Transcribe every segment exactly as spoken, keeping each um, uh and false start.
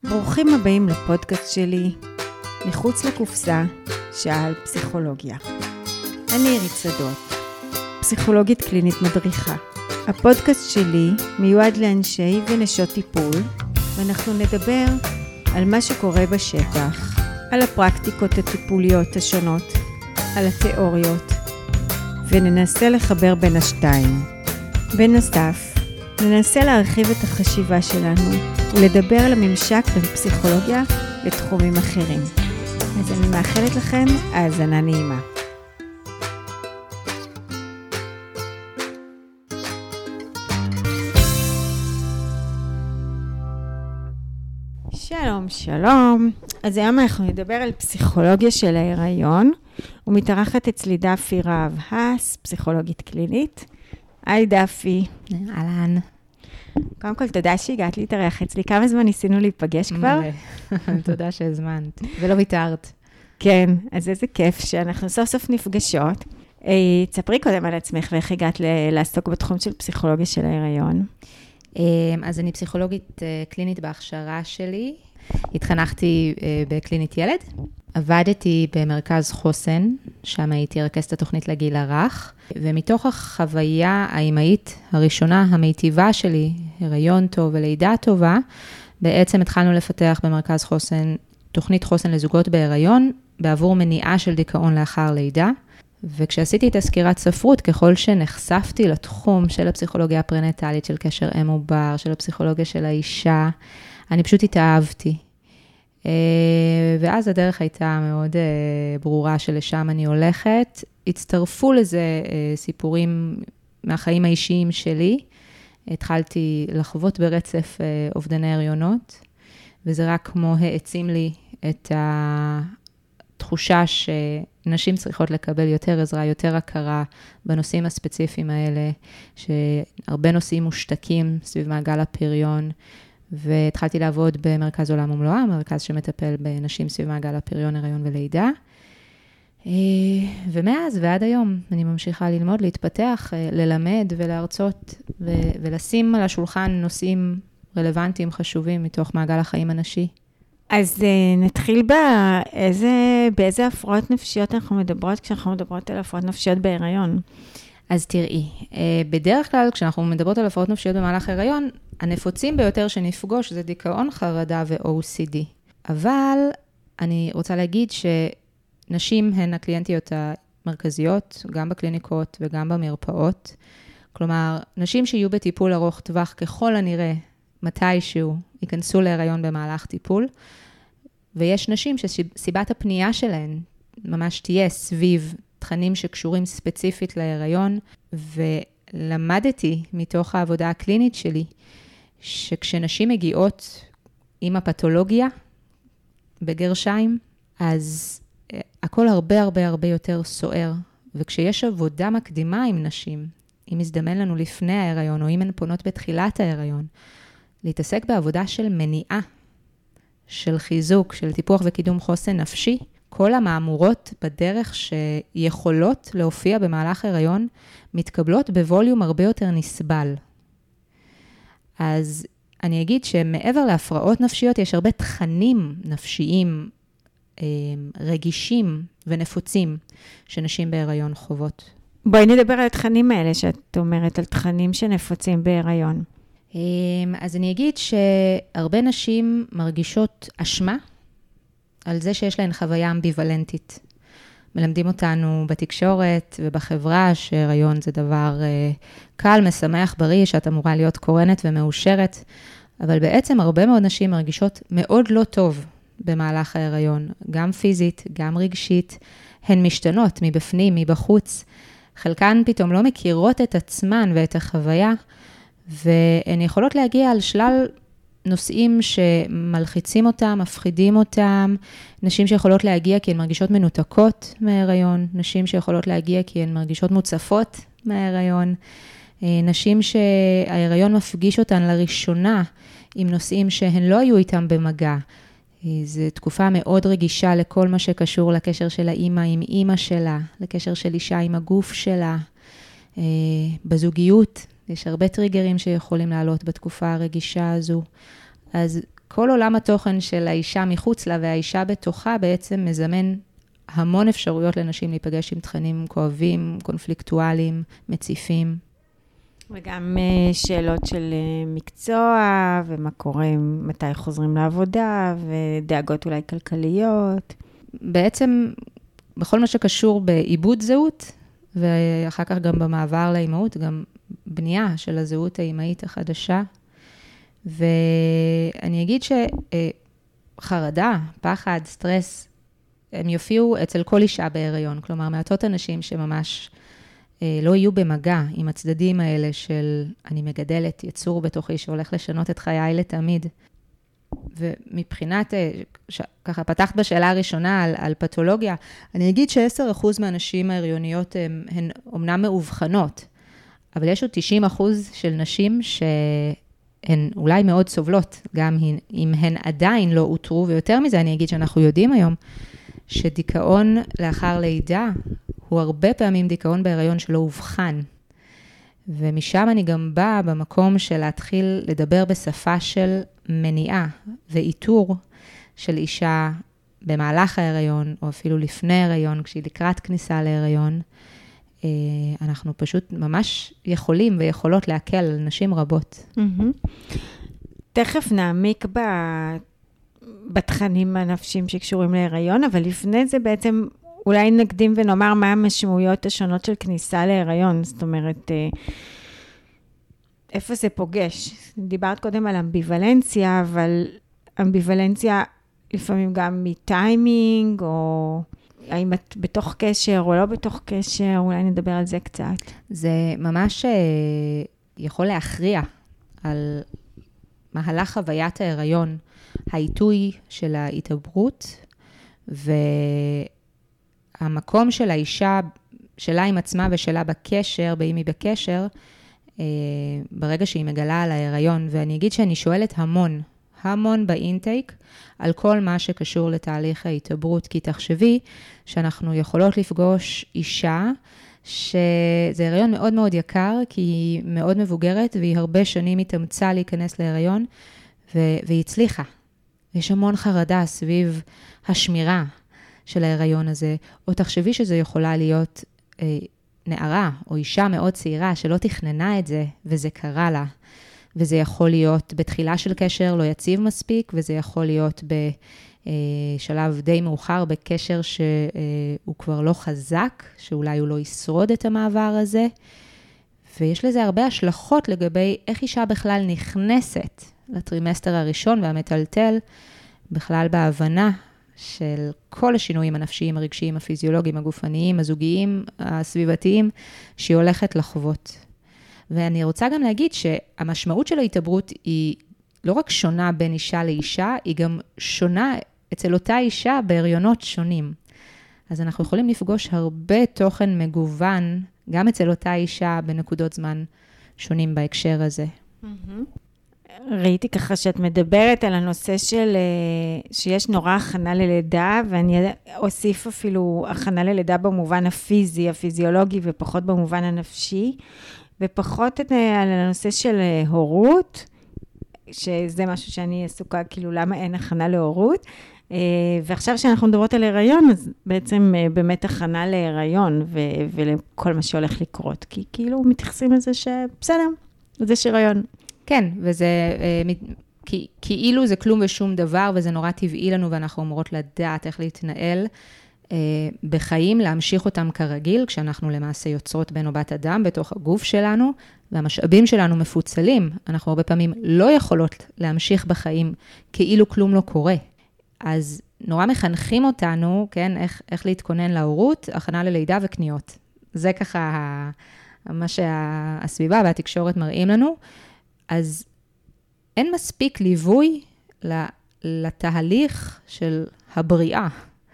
ברוכים הבאים לפודקאסט שלי, מחוץ לקופסה, שעה על פסיכולוגיה. אני עירית שדות, פסיכולוגית קלינית מדריכה. הפודקאסט שלי מיועד לאנשי ונשות טיפול, ואנחנו נדבר על מה שקורה בשטח, על הפרקטיקות הטיפוליות השונות, על התיאוריות, וננסה לחבר בין השתיים. בנוסף, ננסה להרחיב את החשיבה שלנו ולדבר על הממשק בין פסיכולוגיה לתחומים אחרים. אז אני מאחלת לכם האזנה נעימה. שלום, שלום. אז היום אנחנו נדבר על פסיכולוגיה של ההיריון, ומתארחת אצלי דפי רהב האס, פסיכולוגית קלינית. היי דפי. אהלן. קודם כל, תודה שהגעת להתארח אצלי. כמה זמן ניסינו להיפגש כבר? תודה שהזמנת, ולא ויתרת. כן, אז איזה כיף שאנחנו סוף סוף נפגשות. תספרי קודם על עצמך ואיך הגעת לעסוק בתחום של פסיכולוגיה של ההיריון. אז אני פסיכולוגית קלינית בהכשרה שלי. התחנכתי בקלינית ילד. עבדתי במרכז חוסן, שם הייתי רכזת התוכנית לגיל הרך, ומתוך החוויה האימהית הראשונה המיטיבה שלי, הריון טוב ולידה טובה, בעצם התחלנו לפתח במרכז חוסן, תוכנית חוסן לזוגות בהיריון, בעבור מניעה של דיכאון לאחר לידה, וכשעשיתי את הסקירת ספרות, ככל שנחשפתי לתחום של הפסיכולוגיה הפרנטלית, של קשר אם עובר, של הפסיכולוגיה של האישה, אני פשוט התאהבתי. ואז הדרך הייתה מאוד ברורה שלשם אני הולכת. הצטרפו לזה סיפורים מהחיים האישיים שלי. התחלתי לחוות ברצף אובדני הריונות, וזה רק כמו העצים לי את התחושה שנשים צריכות לקבל יותר עזרה, יותר הכרה בנושאים הספציפיים האלה, שהרבה נושאים מושתקים סביב מעגל הפריון, והתחלתי לעבוד במרכז עולם ומלואה, מרכז שמטפל בנשים סביב מעגל הפריון, הריון ולידה. ומאז ועד היום אני ממשיכה ללמוד, להתפתח, ללמד ולהרצות, ולשים על השולחן נושאים רלוונטיים, חשובים, מתוך מעגל החיים הנשי. אז נתחיל באיזה, באיזה הפרעות נפשיות אנחנו מדברות, כשאנחנו מדברות על הפרעות נפשיות בהיריון. אז תראי, בדרך כלל כשאנחנו מדברות על הפרעות נפשיות במהלך ההיריון, הנפוצים ביותר שנפגוש זה דיכאון, חרדה ו-או סי די. אבל אני רוצה להגיד שנשים הן הקליינטיות המרכזיות, גם בקליניקות וגם במרפאות. כלומר, נשים שיהיו בטיפול ארוך טווח ככל הנראה מתישהו ייכנסו להיריון במהלך טיפול, ויש נשים שסיבת הפנייה שלהן ממש תהיה סביב תכנים שקשורים ספציפית להיריון, ולמדתי מתוך העבודה הקלינית שלי, שכשנשים מגיעות עם הפתולוגיה בגרשיים, אז הכל הרבה הרבה הרבה יותר סוער, וכשיש עבודה מקדימה עם נשים, אם הזדמן לנו לפני ההיריון, או אם הן פונות בתחילת ההיריון, להתעסק בעבודה של מניעה, של חיזוק, של טיפוח וקידום חוסן נפשי, כל המאמורות בדרך שיכולות להופיע במהלך הריון, מתקבלות בווליום הרבה יותר נסבל. אז אני אגיד שמעבר להפרעות נפשיות, יש הרבה תכנים נפשיים, רגישים ונפוצים, שנשים בהיריון חוות. בואי נדבר על התכנים האלה, שאת אומרת, על תכנים שנפוצים בהיריון. אז אני אגיד שהרבה נשים מרגישות אשמה, על זה שיש להן חוויה אמביוולנטית. מלמדים אותנו בתקשורת ובחברה שהיריון זה דבר קל, משמח, בריא, שאת אמורה להיות קורנת ומאושרת, אבל בעצם הרבה מאוד נשים מרגישות מאוד לא טוב במהלך ההיריון, גם פיזית, גם רגשית, הן משתנות מבפנים, מבחוץ, חלקן פתאום לא מכירות את עצמן ואת החוויה, והן יכולות להגיע על שלל נושאים שמלחיצים אותם, מפחידים אותם, נשים שיכולות להגיע כי הן מרגישות מנותקות מההיריון, נשים שיכולות להגיע כי הן מרגישות מוצפות מההיריון, נשים שההיריון מפגיש אותן לראשונה עם נושאים שהן לא היו איתם במגע. זו תקופה מאוד רגישה לכל מה שקשור לקשר של האמא עם אמא שלה, לקשר של אישה עם הגוף שלה, בזוגיות. יש הרבה טריגרים שיכולים לעלות בתקופה הרגישה הזו. אז כל עולם התוכן של האישה מחוץ לה והאישה בתוכה בעצם מזמן המון אפשרויות לנשים להיפגש עם תכנים כואבים, קונפליקטואליים, מציפים. וגם שאלות של מקצוע, ומה קורה, מתי חוזרים לעבודה, ודאגות אולי כלכליות. בעצם, בכל מה שקשור בעיבוד זהות, ואחר כך גם במעבר לאימהות, גם בנייה של הזהות האימהית החדשה. ואני אגיד שחרדה, פחד, סטרס, הם יופיעו אצל כל אישה בהיריון. כלומר, מעטות אנשים שממש לא יהיו במגע עם הצדדים האלה של אני מגדלת יצור בתוכי שהולך לשנות את חיי לתמיד. ומבחינת, ש... ככה פתחת בשאלה הראשונה על, על פתולוגיה, אני אגיד ש-עשרה אחוז מהנשים ההריוניות הן, הן אומנם מאובחנות, אבל יש עוד תשעים אחוז של נשים שהן אולי מאוד סובלות, גם אם הן עדיין לא אותרו, ויותר מזה אני אגיד שאנחנו יודעים היום, שדיכאון לאחר לידה הוא הרבה פעמים דיכאון בהיריון שלא הובחן. ומשם אני גם באה במקום של להתחיל לדבר בשפה של מניעה ואיתור של אישה במהלך ההיריון, או אפילו לפני ההיריון, כשהיא לקראת כניסה להיריון. אנחנו פשוט ממש יכולים ויכולות להקל על נשים רבות. Mm-hmm. תכף נעמיק ב... בתכנים הנפשיים שקשורים להיריון, אבל לפני זה בעצם אולי נקדים ונאמר מה המשמעויות השונות של כניסה להיריון. זאת אומרת, איפה זה פוגש? דיברת קודם על אמביוולנציה, אבל אמביוולנציה לפעמים גם מטיימינג, או האם את בתוך קשר או לא בתוך קשר, אולי נדבר על זה קצת. זה ממש יכול להכריע על מהלך חוויית ההיריון, העיתוי של ההתעברות, והמקום של האישה, שלה עם עצמה ושלה בקשר, באם היא בקשר, ברגע שהיא מגלה על ההיריון. ואני אגיד שאני שואלת המון, המון באינטייק, על כל מה שקשור לתהליך ההתעברות, כי תחשבי שאנחנו יכולות לפגוש אישה, שזה הריון מאוד מאוד יקר, כי היא מאוד מבוגרת, והיא הרבה שנים התאמצה להיכנס להיריון, ו- והיא הצליחה. יש המון חרדה סביב השמירה של ההיריון הזה, או תחשבי שזה יכולה להיות אה, נערה, או אישה מאוד צעירה, שלא תכננה את זה, וזה קרה לה. וזה יכול להיות בתחילה של קשר לא יציב מספיק, וזה יכול להיות בשלב די מאוחר, בקשר שהוא כבר לא חזק, שאולי הוא לא ישרוד את המעבר הזה. ויש לזה הרבה השלכות לגבי איך אישה בכלל נכנסת לטרימסטר הראשון והמטלטל, בכלל בהבנה של כל השינויים הנפשיים, הרגשיים, הפיזיולוגיים, הגופניים, הזוגיים, הסביבתיים, שהיא הולכת לחוות. ואני רוצה גם להגיד שהמשמעות של ההתעברות היא לא רק שונה בין אישה לאישה, היא גם שונה אצל אותה אישה בהריונות שונים. אז אנחנו יכולים לפגוש הרבה תוכן מגוון, גם אצל אותה אישה בנקודות זמן שונים בהקשר הזה. ראיתי ככה שאת מדברת על הנושא של, שיש נורא הכנה ללידה, ואני אוסיף אפילו הכנה ללידה במובן הפיזי, הפיזיולוגי, ופחות במובן הנפשי, ופחות על הנושא של הורות, שזה משהו שאני עסוקה, כאילו למה אין הכנה להורות, ועכשיו שאנחנו מדברות על הריון, אז בעצם באמת הכנה להיריון, ו- ולכל מה שהולך לקרות, כי כאילו מתייחסים לזה שבסדר, זה שריון. כן, וזה כי, כאילו זה כלום ושום דבר, וזה נורא טבעי לנו, ואנחנו אמורות לדעת איך להתנהל בחיים, להמשיך אותם כרגיל, כשאנחנו למעשה יוצרות בן או בת אדם בתוך הגוף שלנו, והמשאבים שלנו מפוצלים. אנחנו הרבה פעמים לא יכולות להמשיך בחיים כאילו כלום לא קורה. אז נורא מחנכים אותנו, כן, איך, איך להתכונן להורות, הכנה ללידה וקניות. זה ככה מה שהסביבה והתקשורת מראים לנו. אז אין מספיק ליווי לתהליך של הבריאה,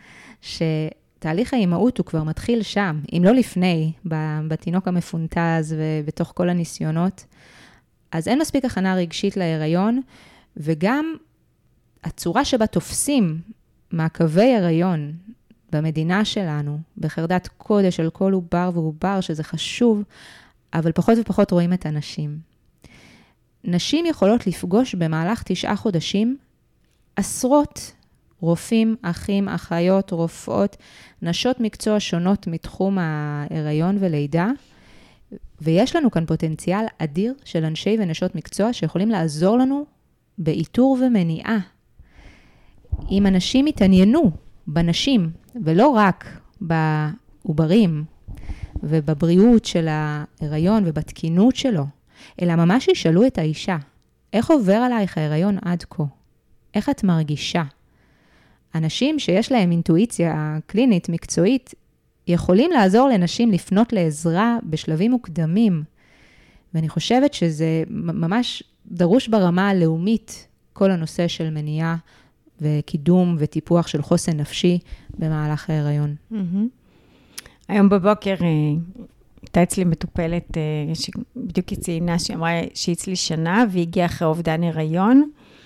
שתהליך האימהות הוא כבר מתחיל שם, אם לא לפני, בתינוק המפונטז ובתוך כל הניסיונות. אז אין מספיק הכנה רגשית להיריון, וגם הצורה שבה תופסים מעקבי הריון במדינה שלנו, בחרדת קודש על כל עובר ועובר, שזה חשוב, אבל פחות ופחות רואים את הנשים. נשים יכולות לפגוש במהלך תשעה חודשים עשרות רופאים, אחים, אחיות, רופאות, נשות מקצוע שונות מתחום ההיריון ולידה, ויש לנו כאן פוטנציאל אדיר של אנשי ונשות מקצוע שיכולים לעזור לנו באיתור ומניעה. אם אנשים יתעניינו בנשים, ולא רק בעוברים ובבריאות של ההיריון ובתקינות שלו, אלא ממש ישאלו את האישה, איך עובר עלייך ההיריון עד כה? איך את מרגישה? אנשים שיש להם אינטואיציה קלינית, מקצועית, יכולים לעזור לנשים לפנות לעזרה בשלבים מוקדמים. ואני חושבת שזה ממש דרוש ברמה הלאומית, כל הנושא של מניעה וקידום וטיפוח של חוסן נפשי במהלך ההיריון. היום בבוקר הייתה אצלי מטופלת, שבדיוק היא ציינה, שאמרה שהיא אצלי שנה, והיא הגיעה אחרי אובדן הריון,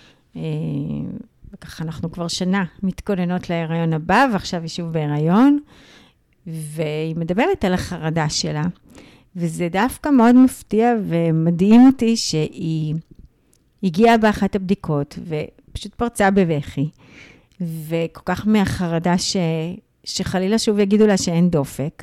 וככה אנחנו כבר שנה מתכוננות להיריון הבא, ועכשיו היא שוב בהיריון, והיא מדברת על החרדה שלה, וזה דווקא מאוד מפתיע ומדהים אותי שהיא הגיעה באחת הבדיקות, ופשוט פרצה בבכי, וכל כך מהחרדה ש... שחלילה שוב יגידו לה שאין דופק,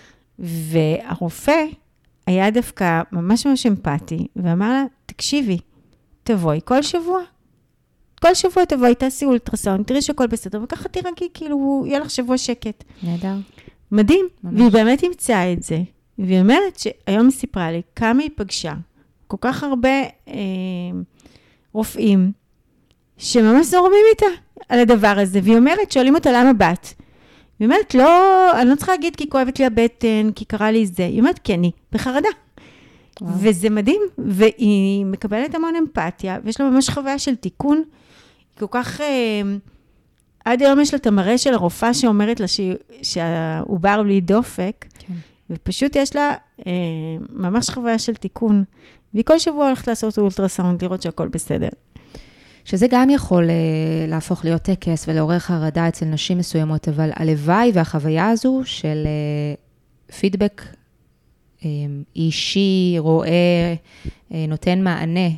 והרופא היה דווקא ממש ממש אמפתי, ואמר לה, תקשיבי, תבואי כל שבוע, כל שבוע תבואי, תעשי אולטרסאונד, תראי שהכל בסדר, וככה תירגעי, כאילו, יהיה לך שבוע שקט. נהדר. מדהים, ממש. והיא באמת ימצאה את זה, והיא אומרת שהיום היא סיפרה לי כמה היא פגשה, כל כך הרבה אה, רופאים, שממש זורמים איתה על הדבר הזה, והיא אומרת, שואלים אותה למה בת, היא אומרת, לא, אני לא צריכה להגיד כי כואבת לי הבטן, כי קרה לי זה. היא אומרת, כי אני בחרדה. וואו. וזה מדהים, והיא מקבלת המון אמפתיה, ויש לה ממש חוויה של תיקון. היא כל כך, אה, עד היום יש לה את המראה של הרופאה שאומרת לה שהעובר בלי דופק, כן. ופשוט יש לה אה, ממש חוויה של תיקון. והיא כל שבוע הולכת לעשות אולטרסאונד, לראות שהכל בסדר. שזה גם יכול uh, להפוך להיות טקס ולעורר חרדה אצל נשים מסוימות, אבל הלוואי והחוויה הזו של uh, פידבק um, אישי, רואה, uh, נותן מענה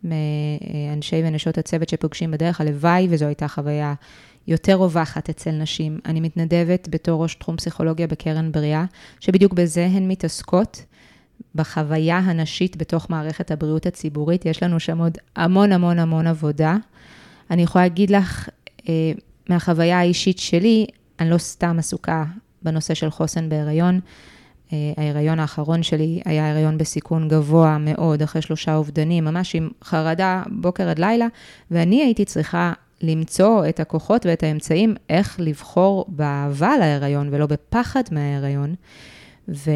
מאנשי ונשות הצוות שפוגשים בדרך, הלוואי וזו הייתה חוויה יותר רווחת אצל נשים. אני מתנדבת בתור ראש תחום פסיכולוגיה בקרן בריאה, שבדיוק בזה הן מתעסקות, בחוויה הנשית בתוך מערכת הבריאות הציבורית, יש לנו שם עוד המון המון המון עבודה. אני יכולה להגיד לך, אה, מהחוויה האישית שלי, אני לא סתם עסוקה בנושא של חוסן בהיריון. אה, ההיריון האחרון שלי היה הריון בסיכון גבוה מאוד, אחרי שלושה אובדנים, ממש עם חרדה בוקר עד לילה, ואני הייתי צריכה למצוא את הכוחות ואת האמצעים, איך לבחור באהבה להיריון, ולא בפחד מההיריון. ו...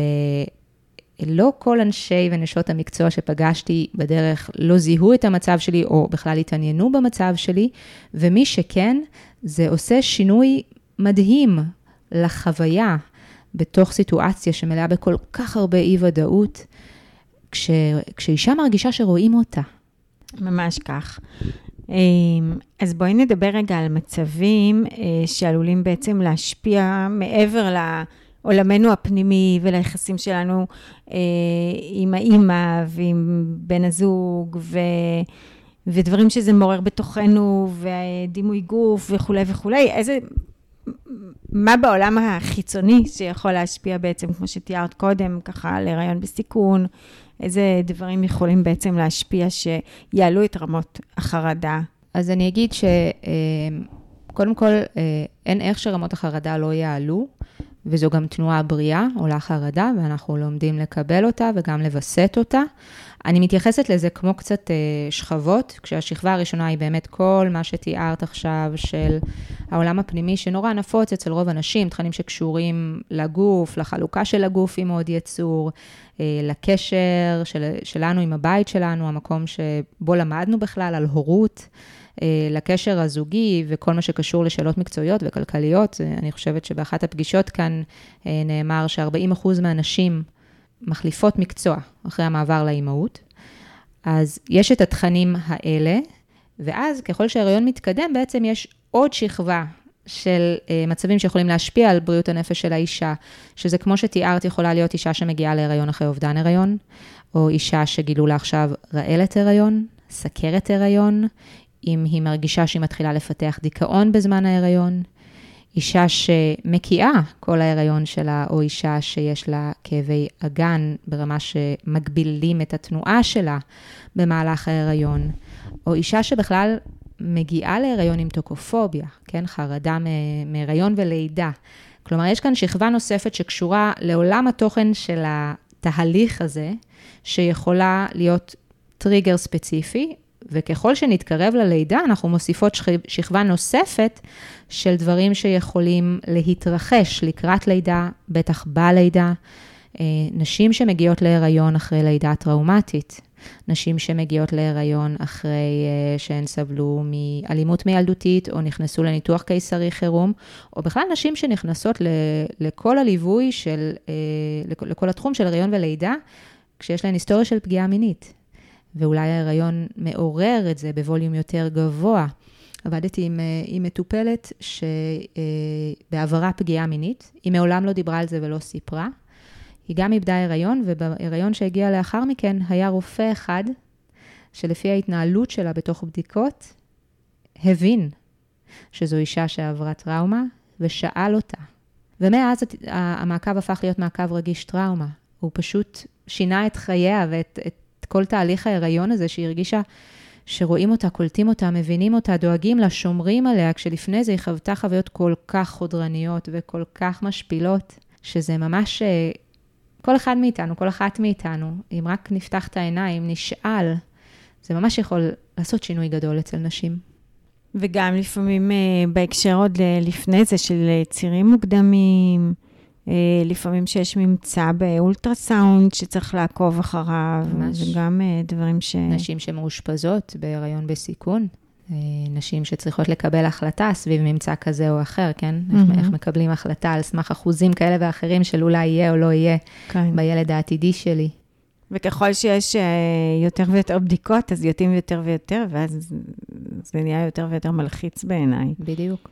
לא כל אנשי ונשות המקצוע שפגשתי בדרך לא זיהו את המצב שלי, או בכלל התעניינו במצב שלי, ומי שכן, זה עושה שינוי מדהים לחוויה, בתוך סיטואציה שמלאה בכל כך הרבה אי-ודאות, כש, כשאישה מרגישה שרואים אותה. ממש כך. אז בואי נדבר רגע על מצבים שעלולים בעצם להשפיע מעבר ל... עולמנו הפנימי וליחסים שלנו אה, עם האמא ועם בן הזוג ו, ודברים שזה מעורר בתוכנו ודימוי גוף וכו' וכו'. איזה, מה בעולם החיצוני שיכול להשפיע בעצם, כמו שתיארת קודם, ככה להיריון בסיכון, איזה דברים יכולים בעצם להשפיע שיעלו את רמות החרדה? אז אני אגיד שקודם כל אין איך שרמות החרדה לא יעלו, וזו גם תנועה בריאה, עולה חרדה, ואנחנו לומדים לקבל אותה וגם לבסט אותה. אני מתייחסת לזה כמו קצת שכבות, כשהשכבה הראשונה היא באמת כל מה שתיארת עכשיו של העולם הפנימי, שנורא נפוץ אצל רוב אנשים, תכנים שקשורים לגוף, לחלוקה של הגוף עם עוד יצור, לקשר של, שלנו עם הבית שלנו, המקום שבו למדנו בכלל על הורות, לקשר הזוגי וכל מה שקשור לשאלות מקצועיות וכלכליות. אני חושבת שבאחת הפגישות כאן נאמר ש-ארבעים אחוז מהנשים מחליפות מקצוע אחרי המעבר לאימהות. אז יש את התכנים האלה, ואז ככל שההיריון מתקדם, בעצם יש עוד שכבה של מצבים שיכולים להשפיע על בריאות הנפש של האישה, שזה כמו שתיארת, יכולה להיות אישה שמגיעה להיריון אחרי אובדן הריון, או אישה שגילו לה עכשיו רעלת הריון, סכרת הריון, אם היא מרגישה שהיא מתחילה לפתח דיכאון בזמן ההיריון, אישה שמקיעה כל ההיריון שלה, או אישה שיש לה כאבי אגן ברמה שמגבילים את התנועה שלה במהלך ההיריון, או אישה שבכלל מגיעה להיריון עם טוקופוביה, כן? חרדה מהיריון ולידה. כלומר, יש כאן שכבה נוספת שקשורה לעולם התוכן של התהליך הזה, שיכולה להיות טריגר ספציפי, וככל שנתקרב ללידה, אנחנו מוסיפות שכבה נוספת של דברים שיכולים להתרחש לקראת לידה, בטח בלידה, נשים שמגיעות להיריון אחרי לידה טראומטית, נשים שמגיעות להיריון אחרי שהן סבלו מאלימות מילדותית, או נכנסו לניתוח קיסרי חירום, או בכלל נשים שנכנסות לכל הליווי של, לכל התחום של הריון ולידה, כשיש להן היסטוריה של פגיעה מינית. ואולי ההיריון מעורר את זה בווליום יותר גבוה. עבדתי עם, עם מטופלת שבעברה פגיעה מינית, היא מעולם לא דיברה על זה ולא סיפרה, היא גם איבדה הריון, ובהריון שהגיע לאחר מכן היה רופא אחד, שלפי ההתנהלות שלה בתוך בדיקות, הבין שזו אישה שעברה טראומה, ושאל אותה. ומאז המעקב הפך להיות מעקב רגיש טראומה. הוא פשוט שינה את חייה ואת את כל תהליך ההיריון הזה, שהיא הרגישה שרואים אותה, קולטים אותה, מבינים אותה, דואגים לה, שומרים עליה, כשלפני זה היא חוותה חוויות כל כך חודרניות וכל כך משפילות, שזה ממש כל אחד מאיתנו, כל אחת מאיתנו, אם רק נפתח את העיניים, נשאל, זה ממש יכול לעשות שינוי גדול אצל נשים. וגם לפעמים בהקשר עוד לפני זה של צירים מוקדמים, לפעמים שיש ממצא באולטרסאונד שצריך לעקוב אחריו, וגם דברים ש... נשים שמאושפזות בהיריון בסיכון, נשים שצריכות לקבל החלטה סביב ממצא כזה או אחר, כן? Mm-hmm. איך מקבלים החלטה על סמך אחוזים כאלה ואחרים של אולי יהיה או לא יהיה כן. בילד העתידי שלי. וככל שיש יותר ויותר בדיקות, אז יוצאים יותר ויותר, ואז זה נהיה יותר ויותר מלחיץ בעיניי. בדיוק.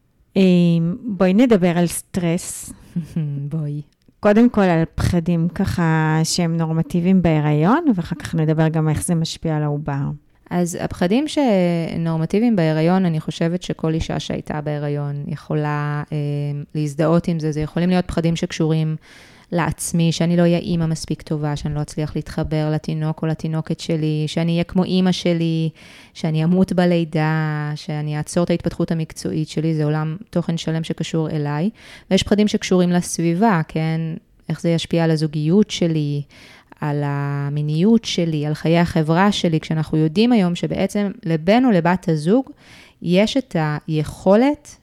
בואי נדבר על סטרס. בואי. קודם כל על פחדים ככה שהם נורמטיביים בהיריון, ואחר כך נדבר גם איך זה משפיע על העובר. אז הפחדים שנורמטיביים בהיריון, אני חושבת שכל אישה שהייתה בהיריון יכולה אה, להזדהות עם זה. זה יכולים להיות פחדים שקשורים לעצמי, שאני לא אהיה אימא מספיק טובה, שאני לא אצליח להתחבר לתינוק או לתינוקת שלי, שאני אהיה כמו אימא שלי, שאני אמות בלידה, שאני אעצור את ההתפתחות המקצועית שלי, זה עולם תוכן שלם שקשור אליי. ויש פחדים שקשורים לסביבה, כן? איך זה ישפיע על הזוגיות שלי, על המיניות שלי, על חיי החברה שלי, כשאנחנו יודעים היום שבעצם לבן או לבת הזוג, יש את היכולת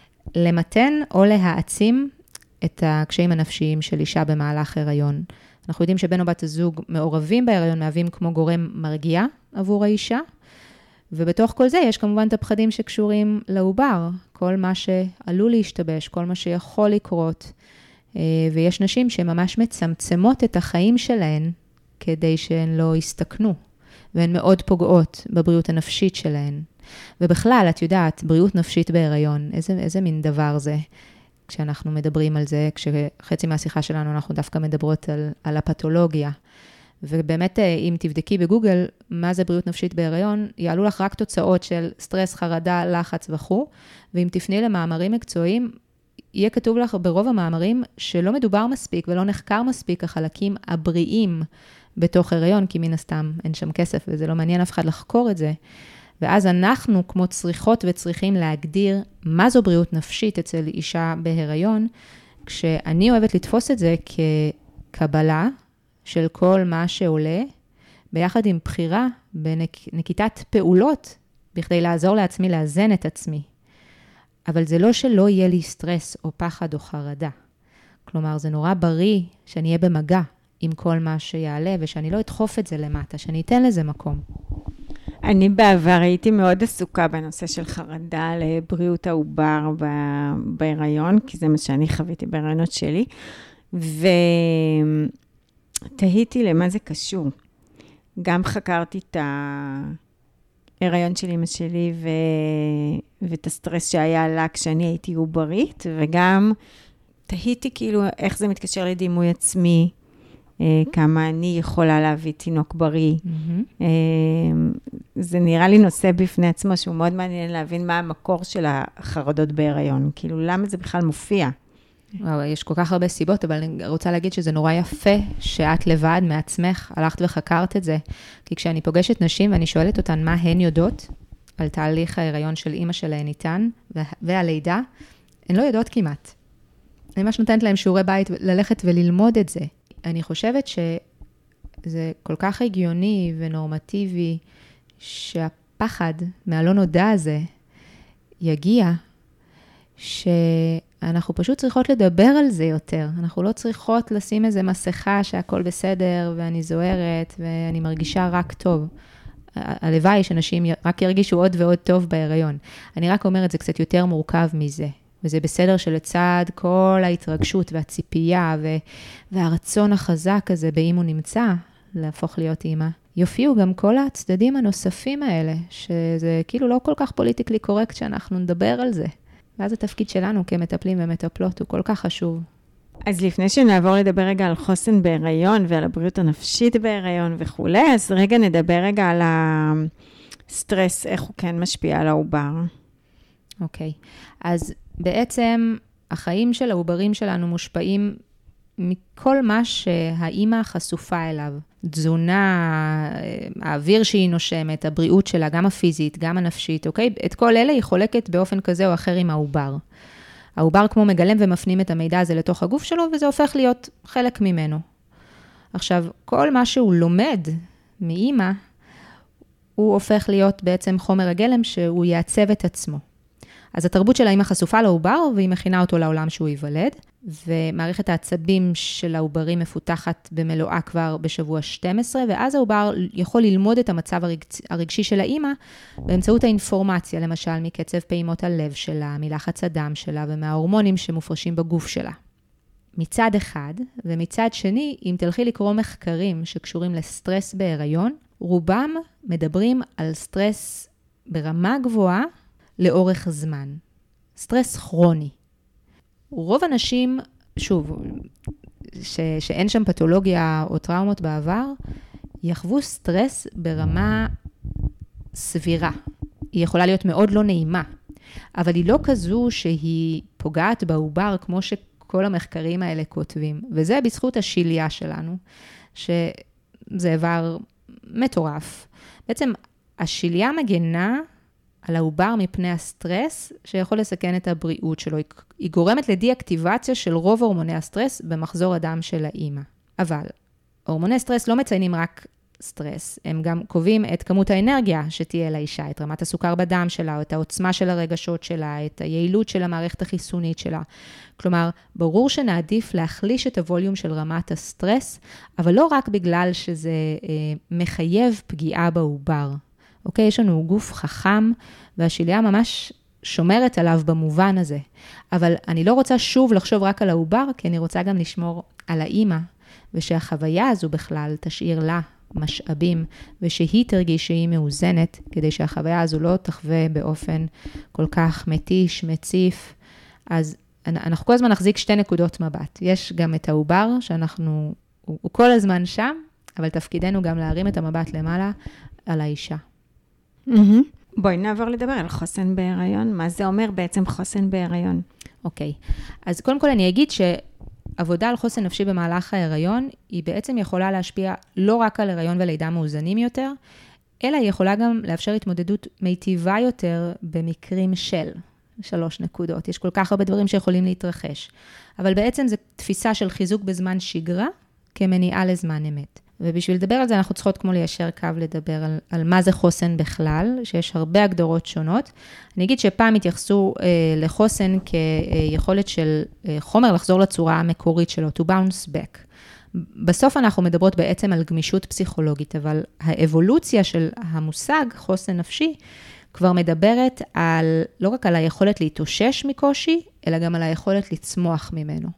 למתן או להעצים את הקשיים הנפשיים של אישה במהלך הריון. אנחנו יודעים שבן או בת הזוג מעורבים בהיריון, מהווים כמו גורם מרגיע עבור האישה, ובתוך כל זה יש כמובן את הפחדים שקשורים לעובר, כל מה שעלול להשתבש, כל מה שיכול לקרות, ויש נשים שממש מצמצמות את החיים שלהן, כדי שהן לא יסתכנו, והן מאוד פוגעות בבריאות הנפשית שלהן. ובכלל, את יודעת, בריאות נפשית בהיריון, איזה, איזה מין דבר זה? כשאנחנו מדברים על זה, כשחצי מהשיחה שלנו אנחנו דווקא מדברות על, על הפתולוגיה. ובאמת, אם תבדקי בגוגל מה זה בריאות נפשית בהיריון, יעלו לך רק תוצאות של סטרס, חרדה, לחץ וכו'. ואם תפני למאמרים מקצועיים, יהיה כתוב לך ברוב המאמרים שלא מדובר מספיק ולא נחקר מספיק החלקים הבריאים בתוך הריון, כי מן הסתם אין שם כסף וזה לא מעניין אף אחד לחקור את זה. ואז אנחנו כמו צריכות וצריכים להגדיר מה זו בריאות נפשית אצל אישה בהיריון, כשאני אוהבת לתפוס את זה כקבלה של כל מה שעולה, ביחד עם בחירה בנקיטת פעולות, בכדי לעזור לעצמי לאזן את עצמי. אבל זה לא שלא יהיה לי סטרס או פחד או חרדה. כלומר, זה נורא בריא שאני אהיה במגע עם כל מה שיעלה, ושאני לא אדחוף את זה למטה, שאני אתן לזה מקום. אני בעבר הייתי מאוד עסוקה בנושא של חרדה לבריאות העובר בהיריון, כי זה מה שאני חוויתי בהיריונות שלי, ותהיתי למה זה קשור. גם חקרתי את ההיריון של אמא שלי ו... ואת הסטרס שהיה לה כשאני הייתי עוברית, וגם תהיתי כאילו איך זה מתקשר לדימוי עצמי, כמה אני יכולה להביא תינוק בריא. זה נראה לי נושא בפני עצמו, שהוא מאוד מעניין להבין מה המקור של החרדות בהיריון. כאילו, למה זה בכלל מופיע? וואו, יש כל כך הרבה סיבות, אבל אני רוצה להגיד שזה נורא יפה שאת לבד מעצמך, הלכת וחקרת את זה. כי כשאני פוגשת נשים ואני שואלת אותן מה הן יודעות על תהליך ההיריון של אמא שלהן איתן והלידה, הן לא יודעות כמעט. אני ממש נותנת להם שיעורי בית ללכת וללמוד את זה. אני חושבת שזה כל כך הגיוני ונורמטיבי שהפחד מהלא נודע הזה יגיע, שאנחנו פשוט צריכות לדבר על זה יותר. אנחנו לא צריכות לשים איזה מסכה שהכל בסדר ואני זוהרת ואני מרגישה רק טוב. הלוואי שאנשים רק ירגישו עוד ועוד טוב בהיריון. אני רק אומרת, זה קצת יותר מורכב מזה. וזה בסדר שלצד כל ההתרגשות והציפייה והרצון החזק הזה באם הוא נמצא להפוך להיות אימא, יופיעו גם כל הצדדים הנוספים האלה, שזה כאילו לא כל כך פוליטיקלי קורקט שאנחנו נדבר על זה. ואז התפקיד שלנו כמטפלים ומטפלות הוא כל כך חשוב. אז לפני שנעבור לדבר רגע על חוסן בהיריון ועל הבריאות הנפשית בהיריון וכו', אז רגע נדבר רגע על הסטרס, איך הוא כן משפיע על העובר. אוקיי, אז בעצם החיים של העוברים שלנו מושפעים מכל מה שהאימא חשופה אליו. תזונה, האוויר שהיא נושמת, הבריאות שלה, גם הפיזית, גם הנפשית, אוקיי? את כל אלה היא חולקת באופן כזה או אחר עם העובר. העובר כמו מגלם ומפנים את המידע הזה לתוך הגוף שלו, וזה הופך להיות חלק ממנו. עכשיו, כל מה שהוא לומד מאימא, הוא הופך להיות בעצם חומר הגלם שהוא יעצב את עצמו. אז התרבות של האמא חשופה לעובר, והיא מכינה אותו לעולם שהוא ייוולד, ומערכת העצבים של העוברים מפותחת במלואה כבר בשבוע שתים עשרה, ואז העובר יכול ללמוד את המצב הרגשי של האמא, באמצעות האינפורמציה, למשל מקצב פעימות הלב שלה, מלחץ הדם שלה, ומההורמונים שמופרשים בגוף שלה. מצד אחד, ומצד שני, אם תלכי לקרוא מחקרים שקשורים לסטרס בהיריון, רובם מדברים על סטרס ברמה גבוהה, לאורך זמן. סטרס כרוני. רוב אנשים, שוב, ש, שאין שם פתולוגיה או טראומות בעבר, יחוו סטרס ברמה סבירה. היא יכולה להיות מאוד לא נעימה, אבל היא לא כזו שהיא פוגעת בעובר, כמו שכל המחקרים האלה כותבים. וזה בזכות השיליה שלנו, שזה עבר מטורף. בעצם השיליה מגנה על העובר מפני הסטרס, שיכול לסכן את הבריאות שלו. היא גורמת לדי-אקטיבציה של רוב הורמוני הסטרס במחזור הדם של האמא. אבל הורמוני סטרס לא מציינים רק סטרס, הם גם קובעים את כמות האנרגיה שתהיה לאישה, את רמת הסוכר בדם שלה, את העוצמה של הרגשות שלה, את היעילות של המערכת החיסונית שלה. כלומר, ברור שנעדיף להחליש את הווליום של רמת הסטרס, אבל לא רק בגלל שזה אה, מחייב פגיעה בעובר. אוקיי, יש לנו גוף חכם, והשיליה ממש שומרת עליו במובן הזה. אבל אני לא רוצה שוב לחשוב רק על העובר, כי אני רוצה גם לשמור על האמא, ושהחוויה הזו בכלל תשאיר לה משאבים, ושהיא תרגיש שהיא מאוזנת, כדי שהחוויה הזו לא תחווה באופן כל כך מתיש, מציף. אז אנחנו כל הזמן נחזיק שתי נקודות מבט. יש גם את העובר, שאנחנו, הוא, הוא כל הזמן שם, אבל תפקידנו גם להרים את המבט למעלה על האישה. Mm-hmm. בואי נעבור לדבר על חוסן בהיריון. מה זה אומר בעצם חוסן בהיריון? אוקיי. אז קודם כל אני אגיד שעבודה על חוסן נפשי במהלך ההיריון, היא בעצם יכולה להשפיע לא רק על הריון ולידה מאוזנים יותר, אלא היא יכולה גם לאפשר התמודדות מיטיבה יותר במקרים של שלוש נקודות. יש כל כך הרבה דברים שיכולים להתרחש. אבל בעצם זו תפיסה של חיזוק בזמן שגרה, כמניעה לזמן אמת. ובשביל לדבר על זה, אנחנו צריכות כמו ליישר קו לדבר על, על מה זה חוסן בכלל, שיש הרבה הגדרות שונות. אני אגיד שפעם התייחסו אה, לחוסן כיכולת של אה, חומר לחזור לצורה המקורית שלו, to bounce back. בסוף אנחנו מדברות בעצם על גמישות פסיכולוגית, אבל האבולוציה של המושג חוסן נפשי, כבר מדברת על, לא רק על היכולת להתאושש מקושי, אלא גם על היכולת לצמוח ממנו.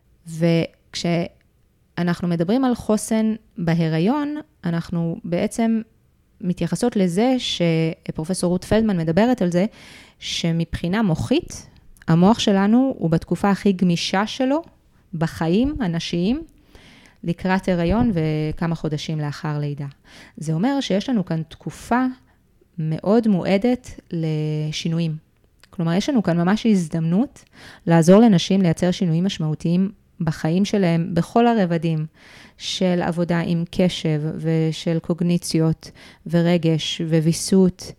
וכש... אנחנו מדברים על חוסן בהיריון, אנחנו בעצם מתייחסות לזה שפרופסור רות פלדמן מדברת על זה, שמבחינה מוחית, המוח שלנו הוא בתקופה הכי גמישה שלו, בחיים הנשיים, לקראת הריון וכמה חודשים לאחר לידה. זה אומר שיש לנו כאן תקופה מאוד מועדת לשינויים. כלומר, יש לנו כאן ממש הזדמנות לעזור לנשים לייצר שינויים משמעותיים בחיים שלהם, בכל הרבדים של עבודה עם קשב ושל קוגניציות ורגש וויסות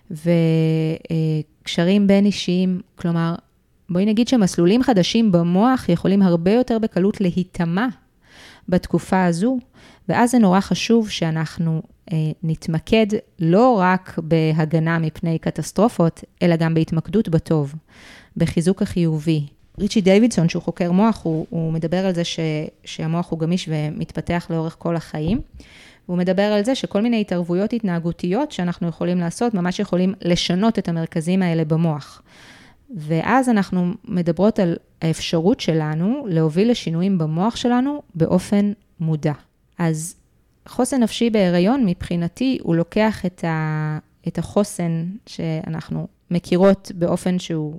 וקשרים בין אישיים. כלומר, בואי נגיד שמסלולים חדשים במוח יכולים הרבה יותר בקלות להיטמע בתקופה הזו, ואז זה נורא חשוב שאנחנו אה, נתמקד לא רק בהגנה מפני קטסטרופות, אלא גם בהתמקדות בטוב, בחיזוק החיובי. ריצ'י דיווידסון, שהוא חוקר מוח, הוא, הוא מדבר על זה ש, שהמוח הוא גמיש ומתפתח לאורך כל החיים, והוא מדבר על זה שכל מיני התערבויות התנהגותיות שאנחנו יכולים לעשות, ממש יכולים לשנות את המרכזים האלה במוח. ואז אנחנו מדברות על האפשרות שלנו להוביל לשינויים במוח שלנו באופן מודע. אז חוסן נפשי בהיריון מבחינתי הוא לוקח את, ה, את החוסן שאנחנו מכירות באופן שהוא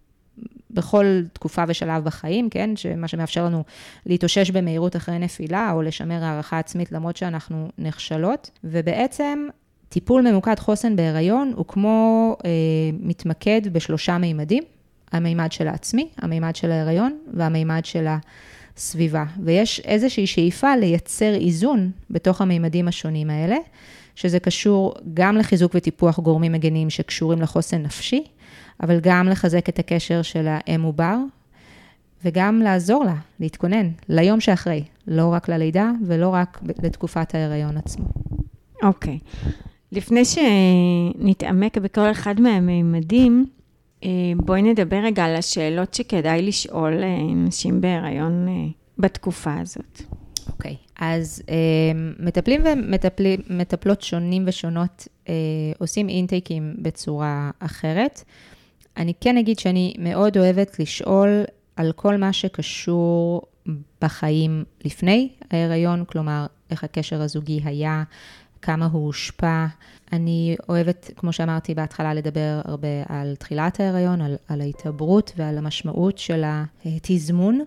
בכל תקופה ושלב בחיים, כן? שמה שמאפשר לנו להתאושש במהירות אחרי נפילה או לשמר הערכה עצמית למרות שאנחנו נכשלות. ובעצם טיפול ממוקד חוסן בהיריון הוא כמו אה, מתמקד בשלושה מימדים, המימד של העצמי, המימד של ההיריון והמימד של הסביבה. ויש איזושהי שאיפה לייצר איזון בתוך המימדים השונים האלה, שזה קשור גם לחיזוק וטיפוח גורמים מגנים שקשורים לחוסן נפשי, אבל גם לחזק את הקשר של האם עובר, וגם לעזור לה, להתכונן ליום שאחרי, לא רק ללידה ולא רק לתקופת ההיריון עצמו. אוקיי. לפני שנתעמק בכל אחד מהמימדים, בואי נדבר רגע על השאלות שכדאי לשאול נשים בהיריון בתקופה הזאת. אוקיי, אז מטפלים ומטפלות שונים ושונות עושים אינטייקים בצורה אחרת. אני כן אגיד שאני מאוד אוהבת לשאול על כל מה שקשור בחיים לפני ההיריון, כלומר, איך הקשר הזוגי היה, כמה הוא הושפע. אני אוהבת, כמו שאמרתי בהתחלה, לדבר הרבה על תחילת ההיריון, על, על ההתעברות ועל המשמעות של התזמון.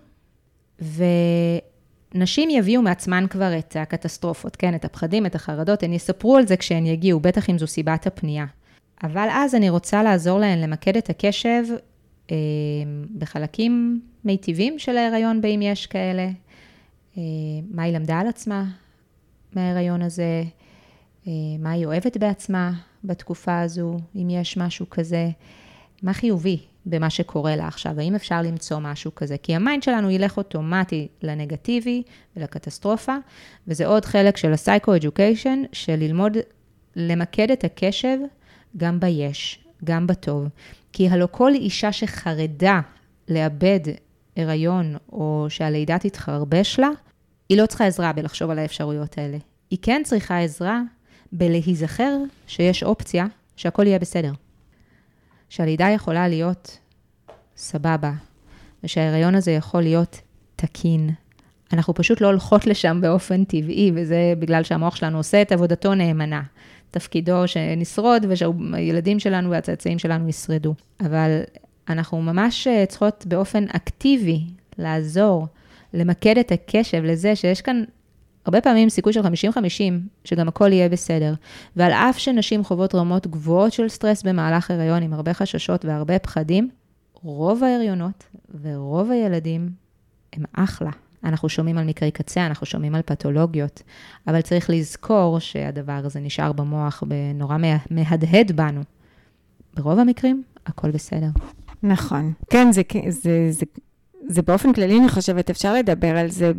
ונשים יביאו מעצמן כבר את הקטסטרופות, כן, את הפחדים, את החרדות, הן יספרו על זה כשהן יגיעו, בטח אם זו סיבת הפנייה. אבל אז אני רוצה לעזור להן למקד את הקשב אה, בחלקים מיטיבים של ההיריון, באם יש כאלה, אה, מה היא למדה על עצמה מההיריון הזה, אה, מה היא אוהבת בעצמה בתקופה הזו, אם יש משהו כזה, מה חיובי במה שקורה לה עכשיו, האם אפשר למצוא משהו כזה, כי המיינד שלנו ילך אוטומטי לנגטיבי ולקטסטרופה, וזה עוד חלק של ה-psycho-education, של ללמוד למקד את הקשב, גם ביש, גם בטוב. כי הלא כל אישה שחרדה לאבד הריון, או שהלידה תתחרבש לה, היא לא צריכה עזרה בלחשוב על האפשרויות האלה. היא כן צריכה עזרה בלהיזכר שיש אופציה שהכל יהיה בסדר. שהלידה יכולה להיות סבבה, ושההיריון הזה יכול להיות תקין. אנחנו פשוט לא הולכות לשם באופן טבעי, וזה בגלל שהמוח שלנו עושה את עבודתו נאמנה. תפקידו שנשרוד, ושהילדים שלנו והצאצאים שלנו ישרדו. אבל אנחנו ממש צריכות באופן אקטיבי לעזור, למקד את הקשב לזה שיש כאן הרבה פעמים סיכוי של חמישים חמישים, שגם הכל יהיה בסדר. ועל אף שנשים חוות רמות גבוהות של סטרס במהלך הריון, עם הרבה חששות והרבה פחדים, רוב ההריונות ורוב הילדים הם אחלה. אנחנו שומעים על מקרי קצה, אנחנו שומעים על פתולוגיות, אבל צריך לזכור שהדבר הזה נשאר במוח ונורא מהדהד בנו. ברוב המקרים, הכל בסדר. נכון. כן, זה, זה, זה, זה באופן כללי, אני חושבת, אפשר לדבר על זה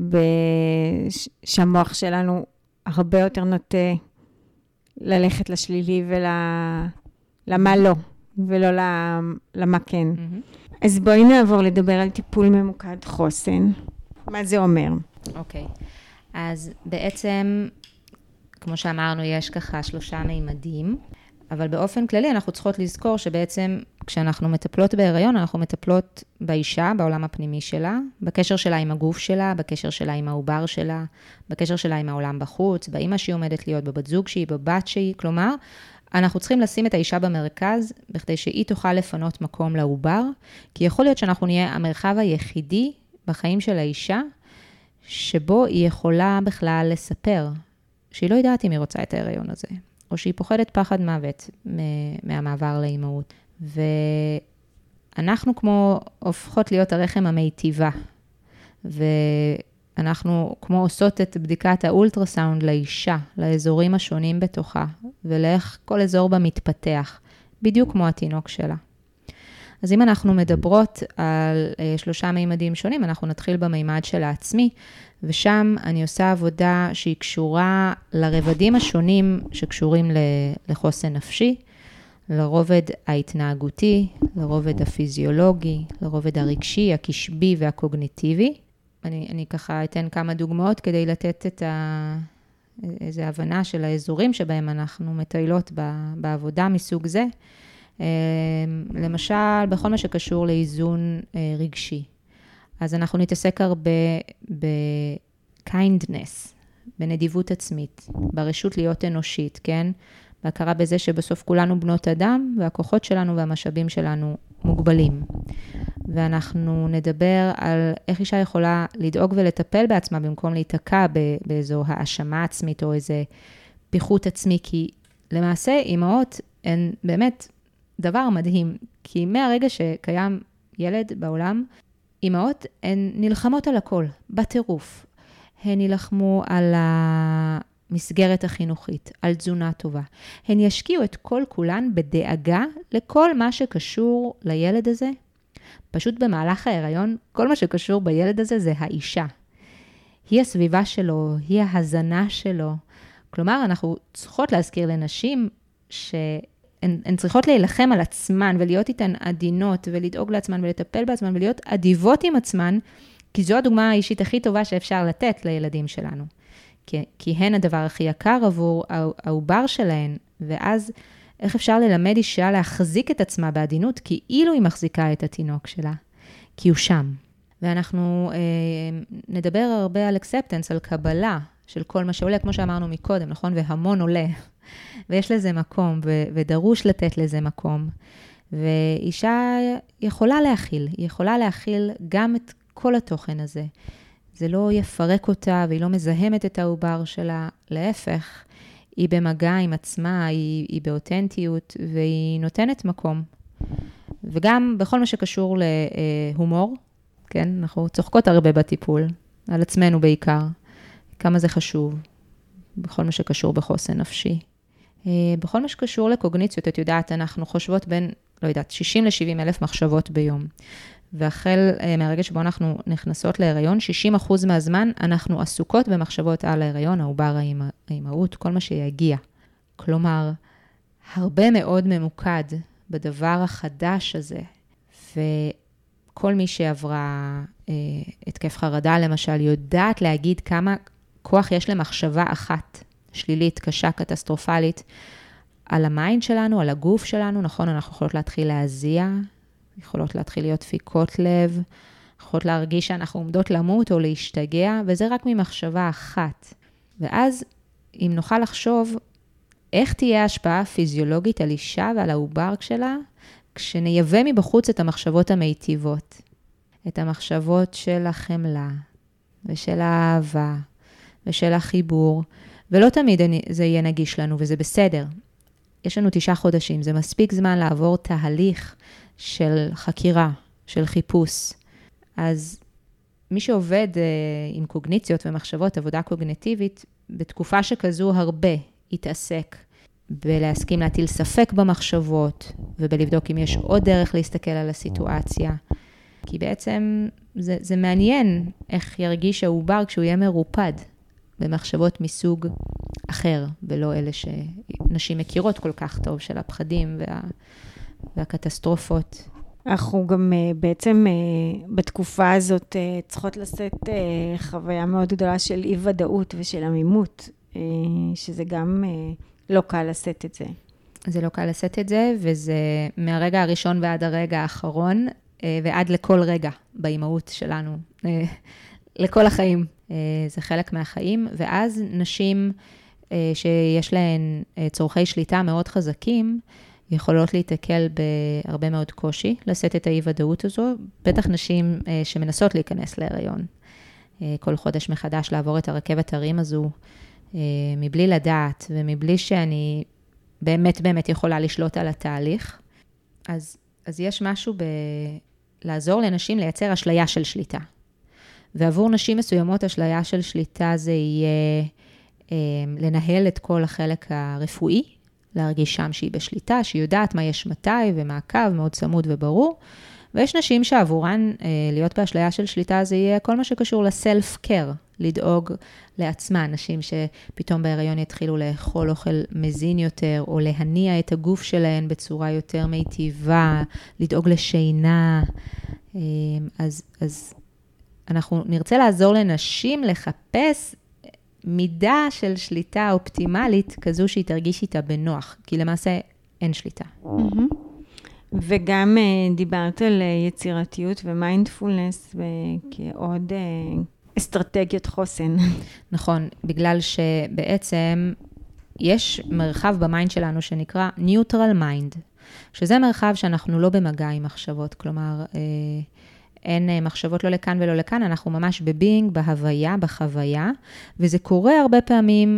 שהמוח שלנו הרבה יותר נוטה ללכת לשלילי ולמה לא, ולא למה כן. Mm-hmm. אז בואי נעבור לדבר על טיפול ממוקד חוסן. מה זה אומר? אוקיי. אז בעצם, כמו שאמרנו, יש ככה שלושה מימדים, אבל באופן כללי אנחנו צריכות לזכור שבעצם כשאנחנו מטפלות בהיריון, אנחנו מטפלות באישה, בעולם הפנימי שלה, בקשר שלה עם הגוף שלה, בקשר שלה עם העובר שלה, בקשר שלה עם העולם בחוץ, באמא שהיא עומדת להיות, בבת זוג שהיא, בבת שהיא, כלומר, אנחנו צריכים לשים את האישה במרכז, בכדי שהיא תוכל לפנות מקום לעובר, כי יכול להיות שאנחנו נהיה המרחב היחידי בחיים של האישה, שבו היא יכולה בכלל לספר שהיא לא יודעת אם היא רוצה את ההיריון הזה, או שהיא פוחדת פחד מוות מהמעבר לאימהות. ואנחנו כמו הופכות להיות הרחם המיטיבה, ואנחנו כמו עושות את בדיקת האולטרסאונד לאישה, לאזורים השונים בתוכה, ולאיך כל אזור בה מתפתח, בדיוק כמו התינוק שלה. אז אם אנחנו מדברות על שלושה מימדים שונים, אנחנו נתחיל במימד של העצמי, ושם אני עושה עבודה שהיא קשורה לרבדים השונים שקשורים לחוסן נפשי, לרובד ההתנהגותי, לרובד הפיזיולוגי, לרובד הרגשי, הקשבי והקוגניטיבי. אני, אני ככה אתן כמה דוגמאות כדי לתת את ה... איזו הבנה של האזורים שבהם אנחנו מטיילות בעבודה מסוג זה. למשל, בכל מה שקשור לאיזון רגשי. אז אנחנו נתעסק הרבה ב-kindness, בנדיבות עצמית, ברשות להיות אנושית, כן? בהכרה בזה שבסוף כולנו בנות אדם, והכוחות שלנו והמשאבים שלנו מוגבלים. ואנחנו נדבר על איך אישה יכולה לדאוג ולטפל בעצמה, במקום להיתקע באיזו האשמה עצמית, או איזה פיחות עצמי, כי למעשה אימהות הן באמת דבר מדהים, כי מהרגע שקיים ילד בעולם, אימהות הן נלחמות על הכל, בטירוף. הן נלחמו על המסגרת החינוכית, על תזונה טובה. הן ישקיעו את כל כולן בדאגה לכל מה שקשור לילד הזה. פשוט במהלך ההיריון, כל מה שקשור בילד הזה זה האישה. היא הסביבה שלו, היא ההזנה שלו. כלומר, אנחנו צריכות להזכיר לנשים ש... הן, הן צריכות להילחם על עצמן ולהיות איתן עדינות ולדאוג לעצמן ולטפל בעצמן ולהיות אדיבות עם עצמן, כי זו הדוגמה האישית הכי טובה שאפשר לתת לילדים שלנו. כי, כי הן הדבר הכי יקר עבור העובר שלהן, ואז איך אפשר ללמד אישה להחזיק את עצמה בעדינות, כאילו היא מחזיקה את התינוק שלה, כי הוא שם. ואנחנו אה, נדבר הרבה על acceptance, על קבלה של כל מה שעולה, כמו שאמרנו מקודם, נכון? והמון עולה. ויש לזה מקום, ו- ודרוש לתת לזה מקום. ואישה יכולה להכיל, היא יכולה להכיל גם את כל התוכן הזה. זה לא יפרק אותה, והיא לא מזהמת את העובר שלה, להפך. היא במגע עם עצמה, היא, היא באותנטיות, והיא נותנת מקום. וגם בכל מה שקשור להומור, כן, אנחנו צוחקות הרבה בטיפול, על עצמנו בעיקר, כמה זה חשוב, בכל מה שקשור בחוסן נפשי. בכל מה שקשור לקוגניציות, את יודעת, אנחנו חושבות בין, לא יודעת, שישים לשבעים אלף מחשבות ביום. והחל מהרגע שבו אנחנו נכנסות להיריון, שישים אחוז מהזמן אנחנו עסוקות במחשבות על ההיריון, העובר, האימהות, כל מה שיגיע. כלומר, הרבה מאוד ממוקד בדבר החדש הזה. וכל מי שעברה התקף חרדה, למשל, יודעת להגיד כמה כוח יש למחשבה אחת. שלילית, קשה, קטסטרופלית, על המיינד שלנו, על הגוף שלנו, נכון, אנחנו יכולות להתחיל להזיע, יכולות להתחיל להיות דפיקות לב, יכולות להרגיש שאנחנו עומדות למות או להשתגע, וזה רק ממחשבה אחת. ואז, אם נוכל לחשוב, איך תהיה ההשפעה הפיזיולוגית על אישה ועל העובר שלה, כשנייבא מבחוץ את המחשבות המיטיבות, את המחשבות של החמלה, ושל האהבה, ושל החיבור, ולא תמיד זה יהיה נגיש לנו, וזה בסדר. יש לנו תשעה חודשים, זה מספיק זמן לעבור תהליך של חקירה, של חיפוש. אז מי שעובד אה, עם קוגניציות ומחשבות, עבודה קוגניטיבית, בתקופה שכזו הרבה יתעסק בלהסכים להטיל ספק במחשבות, ובלבדוק אם יש עוד דרך להסתכל על הסיטואציה. כי בעצם זה, זה מעניין איך ירגיש העובר כשהוא יהיה מרופד. במחשבות מסוג אחר, ולא אלה שנשים מכירות כל כך טוב, של הפחדים וה... והקטסטרופות. אנחנו גם בעצם בתקופה הזאת צריכות לשאת חוויה מאוד גדולה של אי-ודאות ושל עמימות, שזה גם לא קל לשאת את זה. זה לא קל לשאת את זה, וזה מהרגע הראשון ועד הרגע האחרון, ועד לכל רגע באימהות שלנו, לכל החיים. זה חלק מהחיים, ואז נשים שיש להן צורכי שליטה מאוד חזקים, יכולות להתקל בהרבה מאוד קושי, לשאת את האי-ודאות הזו, בטח נשים שמנסות להיכנס להיריון. כל חודש מחדש לעבור את הרכבת הרים הזו, מבלי לדעת ומבלי שאני באמת באמת יכולה לשלוט על התהליך. אז, אז יש משהו ב... לעזור לנשים לייצר אשליה של שליטה. ועבור נשים מסוימות אשליה של שליטה זה יהיה אה, לנהל את כל החלק הרפואי, להרגיש שם שהיא בשליטה, שהיא יודעת מה יש מתי ומעקב מאוד צמוד וברור. ויש נשים שעבורן אה, להיות באשליה של שליטה זה יהיה כל מה שקשור לסלף קר, לדאוג לעצמה, נשים שפתאום בהיריון יתחילו לאכול אוכל מזין יותר, או להניע את הגוף שלהן בצורה יותר מיטיבה, לדאוג לשינה. אז, אז אנחנו נרצה לעזור לנשים לחפש מידה של שליטה אופטימלית, כזו שהיא תרגיש איתה בנוח, כי למעשה אין שליטה. וגם דיברת על יצירתיות ומיינדפולנס כעוד אסטרטגיות חוסן. נכון, בגלל שבעצם יש מרחב במיינד שלנו שנקרא ניוטרל מיינד, שזה מרחב שאנחנו לא במגע עם מחשבות, כלומר, אין מחשבות לא לכאן ולא לכאן, אנחנו ממש בבינג, בהוויה, בחוויה, וזה קורה הרבה פעמים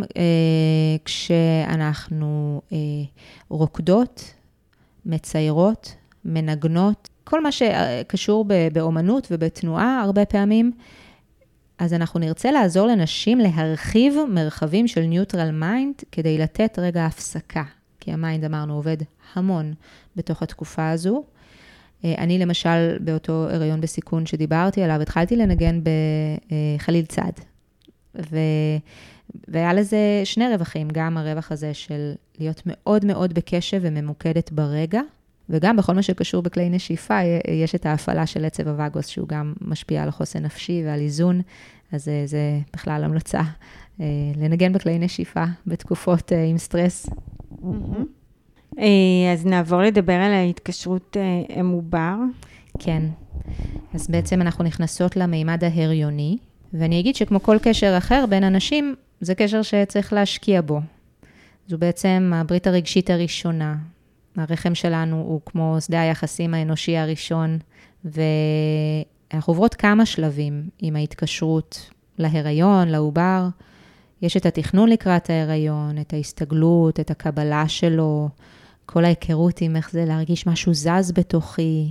כשאנחנו רוקדות, מציירות, מנגנות, כל מה שקשור באומנות ובתנועה הרבה פעמים, אז אנחנו נרצה לעזור לנשים להרחיב מרחבים של ניוטרל מיינד, כדי לתת רגע הפסקה, כי המיינד אמרנו עובד המון בתוך התקופה הזו. אני למשל באותו הריון בסיכון שדיברתי עליו, התחלתי לנגן בחליל צד, ו... והיה לזה שני רווחים, גם הרווח הזה של להיות מאוד מאוד בקשב וממוקדת ברגע, וגם בכל מה שקשור בכלי נשיפה, יש את ההפעלה של עצב הווגוס, שהוא גם משפיע על החוסן נפשי ועל איזון, אז זה, זה בכלל המלצה לנגן בכלי נשיפה בתקופות עם סטרס. אז נעבור לדבר על ההתקשרות אם עובר. כן, אז בעצם אנחנו נכנסות למימד ההריוני, ואני אגיד שכמו כל קשר אחר בין אנשים, זה קשר שצריך להשקיע בו. זו בעצם הברית הרגשית הראשונה. הרחם שלנו הוא כמו שדה היחסים האנושי הראשון, ואנחנו עוברות כמה שלבים עם ההתקשרות להיריון, לעובר. יש את התכנון לקראת ההיריון, את ההסתגלות, את הקבלה שלו, כל ההיכרות עם איך זה להרגיש משהו זז בתוכי,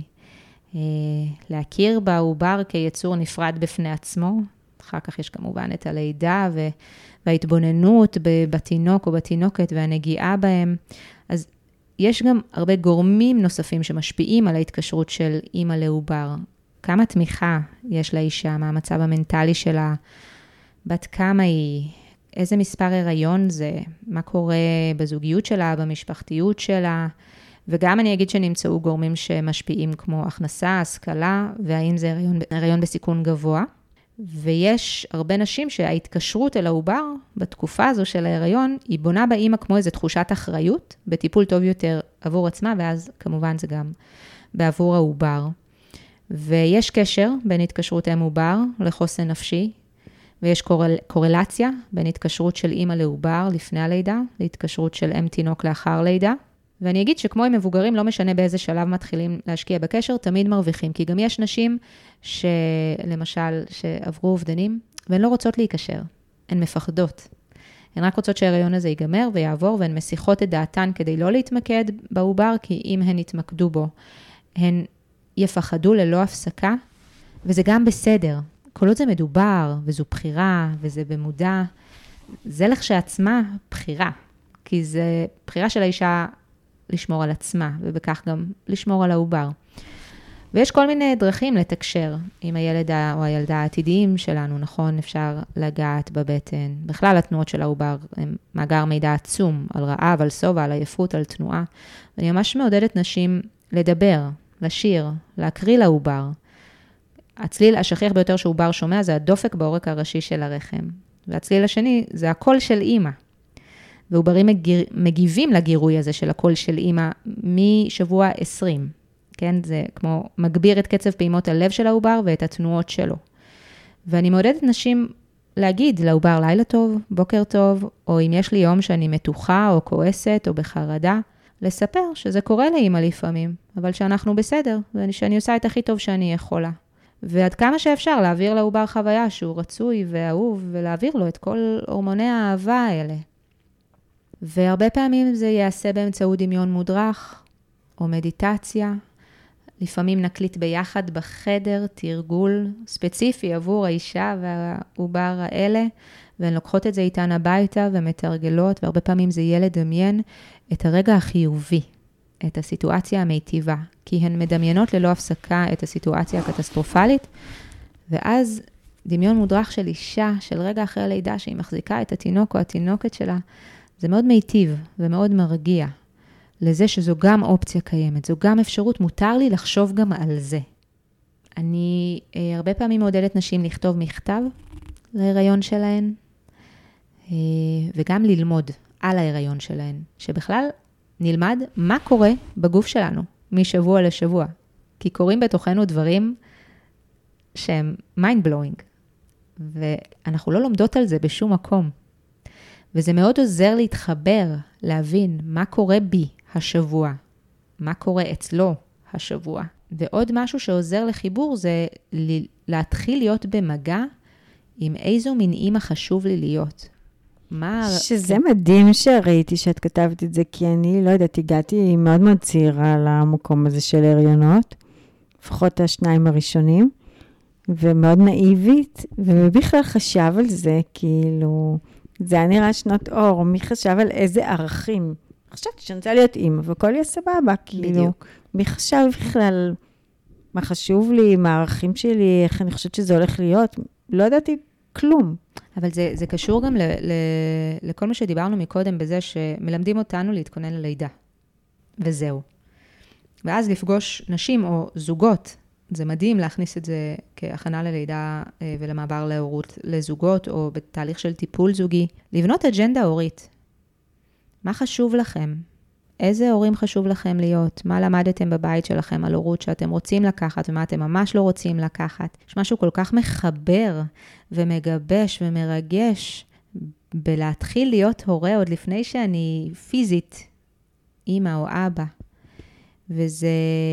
להכיר בעובר כיצור נפרד בפני עצמו. אחר כך יש כמובן את הלידה וההתבוננות בתינוק או בתינוקת והנגיעה בהם. אז יש גם הרבה גורמים נוספים שמשפיעים על ההתקשרות של אמא לעובר. כמה תמיכה יש לאישה, מה המצב המנטלי שלה, בת כמה היא, איזה מספר הריון זה, מה קורה בזוגיות שלה, במשפחתיות שלה, וגם אני אגיד שנמצאו גורמים שמשפיעים כמו הכנסה, השכלה, והאם זה הריון, הריון בסיכון גבוה. ויש הרבה נשים שההתקשרות אל העובר בתקופה הזו של ההיריון, היא בונה באמא כמו איזו תחושת אחריות, בטיפול טוב יותר עבור עצמה, ואז כמובן זה גם בעבור העובר. ויש קשר בין התקשרות אם עובר לחוסן נפשי, ויש קורל, קורלציה בין התקשרות של אמא לעובר לפני הלידה, להתקשרות של אם תינוק לאחר לידה. ואני אגיד שכמו עם מבוגרים, לא משנה באיזה שלב מתחילים להשקיע בקשר, תמיד מרוויחים, כי גם יש נשים שלמשל, שעברו אובדנים, והן לא רוצות להיקשר, הן מפחדות. הן רק רוצות שההיריון הזה ייגמר ויעבור, והן מסיחות את דעתן כדי לא להתמקד בעובר, כי אם הן יתמקדו בו, הן יפחדו ללא הפסקה, וזה גם בסדר. כל עוד זה מדובר, וזו בחירה, וזה במודע, זה לכשעצמה בחירה, כי זה בחירה של האישה לשמור על עצמה, ובכך גם לשמור על העובר. ויש כל מיני דרכים לתקשר עם הילד או הילדה העתידיים שלנו, נכון? אפשר לגעת בבטן. בכלל התנועות של העובר הם מאגר מידע עצום על רעב, על סובה, על עייפות, על תנועה. ואני ממש מעודדת נשים לדבר, לשיר, להקריא לעובר. הצליל השכיח ביותר שעובר שומע זה הדופק בעורק הראשי של הרחם. והצליל השני זה הקול של אמא. ועוברים מגיבים לגירוי הזה של הקול של אמא משבוע עשרים. כן, זה כמו מגביר את קצב פעימות הלב של העובר ואת התנועות שלו. ואני מעודדת נשים להגיד לעובר לילה טוב, בוקר טוב, או אם יש לי יום שאני מתוחה או כועסת או בחרדה, לספר שזה קורה לאמא לפעמים, אבל שאנחנו בסדר, ושאני עושה את הכי טוב שאני יכולה. ועד כמה שאפשר להעביר לעובר חוויה שהוא רצוי ואהוב, ולהעביר לו את כל הורמוני האהבה האלה. והרבה פעמים זה יעשה באמצעות דמיון מודרך, או מדיטציה. לפעמים נקליט ביחד בחדר תרגול ספציפי עבור האישה והעובר האלה, והן לוקחות את זה איתן הביתה ומתרגלות, והרבה פעמים זה יהיה לדמיין את הרגע החיובי, את הסיטואציה המיטיבה, כי הן מדמיינות ללא הפסקה את הסיטואציה הקטסטרופלית, ואז דמיון מודרך של אישה, של רגע אחרי הלידה, שהיא מחזיקה את התינוק או התינוקת שלה, זה מאוד מיטיב ומאוד מרגיע, לזה שזו גם אופציה קיימת, זו גם אפשרות, מותר לי לחשוב גם על זה. אני אה, הרבה פעמים מעודדת נשים לכתוב מכתב להיריון שלהן, אה, וגם ללמוד על ההיריון שלהן, שבכלל נלמד מה קורה בגוף שלנו משבוע לשבוע, כי קורים בתוכנו דברים שהם mind blowing, ואנחנו לא לומדות על זה בשום מקום. וזה מאוד עוזר להתחבר, להבין מה קורה בי השבוע, מה קורה אצלו השבוע. ועוד משהו שעוזר לחיבור זה להתחיל להיות במגע עם איזו מין אימא חשוב לי להיות. מה... שזה מדהים שראיתי שאת כתבת את זה, כי אני לא יודעת, הגעתי מאוד מאוד צעירה למקום הזה של הריונות, לפחות השניים הראשונים, ומאוד נאיבית, ובכלל חשב על זה, כאילו, זה היה נראה שנות אור, מי חשב על איזה ערכים? חשבתי שאני רוצה להיות אימא, וכל יהיה סבבה, כאילו, בדיוק. מי חשב בכלל מה חשוב לי, מה הערכים שלי, איך אני חושבת שזה הולך להיות, לא ידעתי כלום. אבל זה, זה קשור גם ל, ל, לכל מה שדיברנו מקודם, בזה שמלמדים אותנו להתכונן ללידה. וזהו. ואז לפגוש נשים או זוגות, זה מדהים להכניס את זה כהכנה ללידה ולמעבר להורות לזוגות, או בתהליך של טיפול זוגי. לבנות אג'נדה הורית. מה חשוב לכם? איזה הורים חשוב לכם להיות? מה למדתם בבית שלכם על הורות שאתם רוצים לקחת, ומה אתם ממש לא רוצים לקחת? יש משהו כל כך מחבר ומגבש ומרגש בלהתחיל להיות הורה עוד לפני שאני פיזית, אמא או אבא. וזה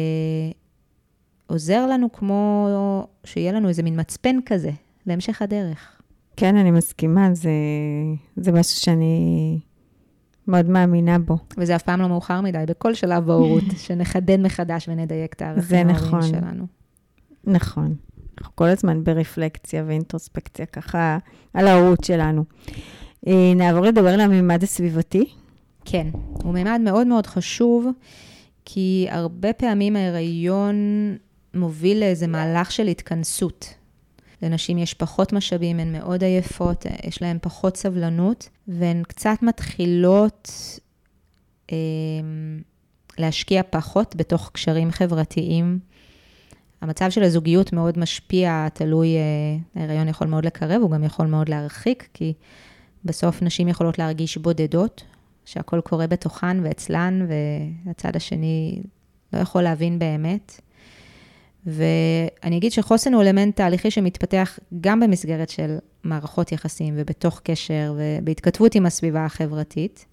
עוזר לנו כמו שיהיה לנו איזה מין מצפן כזה להמשך הדרך. כן, אני מסכימה, זה, זה משהו שאני מאוד מאמינה בו. וזה אף פעם לא מאוחר מדי, בכל שלב בהורות, שנחדד מחדש ונדייק את הערכים ההוריים שלנו. נכון. אנחנו כל הזמן ברפלקציה ואינטרוספקציה ככה על ההורות שלנו. נעבור לדבר על הממד הסביבתי. כן, הוא ממד מאוד מאוד חשוב, כי הרבה פעמים ההיריון מוביל לאיזה מהלך של התכנסות. לנשים יש פחות משאבים, הן מאוד עייפות, יש להן פחות סבלנות, והן קצת מתחילות אה, להשקיע פחות בתוך קשרים חברתיים. המצב של הזוגיות מאוד משפיע, תלוי, אה, ההיריון יכול מאוד לקרב, הוא גם יכול מאוד להרחיק, כי בסוף נשים יכולות להרגיש בודדות, שהכל קורה בתוכן ואצלן, והצד השני לא יכול להבין באמת. ואני אגיד שחוסן הוא אלמנט תהליכי שמתפתח גם במסגרת של מערכות יחסים ובתוך קשר ובהתכתבות עם הסביבה החברתית.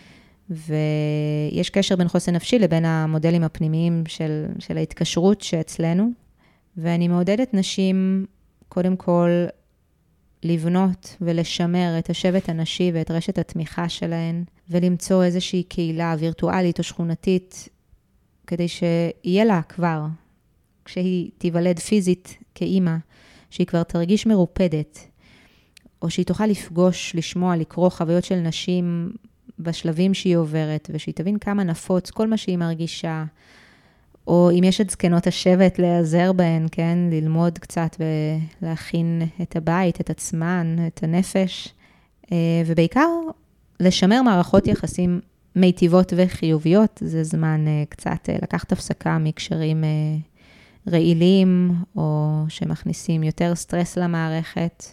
ויש קשר בין חוסן נפשי לבין המודלים הפנימיים של, של ההתקשרות שאצלנו. ואני מעודדת נשים קודם כל לבנות ולשמר את השבט הנשי ואת רשת התמיכה שלהן, ולמצוא איזושהי קהילה וירטואלית או שכונתית, כדי שיהיה לה כבר, כשהיא תיוולד פיזית כאימא, שהיא כבר תרגיש מרופדת, או שהיא תוכל לפגוש, לשמוע, לקרוא חוויות של נשים בשלבים שהיא עוברת, ושהיא תבין כמה נפוץ, כל מה שהיא מרגישה, או אם יש את זקנות השבט, להיעזר בהן, כן? ללמוד קצת ולהכין את הבית, את עצמן, את הנפש, ובעיקר לשמר מערכות יחסים מיטיבות וחיוביות. זה זמן קצת לקחת הפסקה מקשרים רעילים, או שמכניסים יותר סטרס למערכת,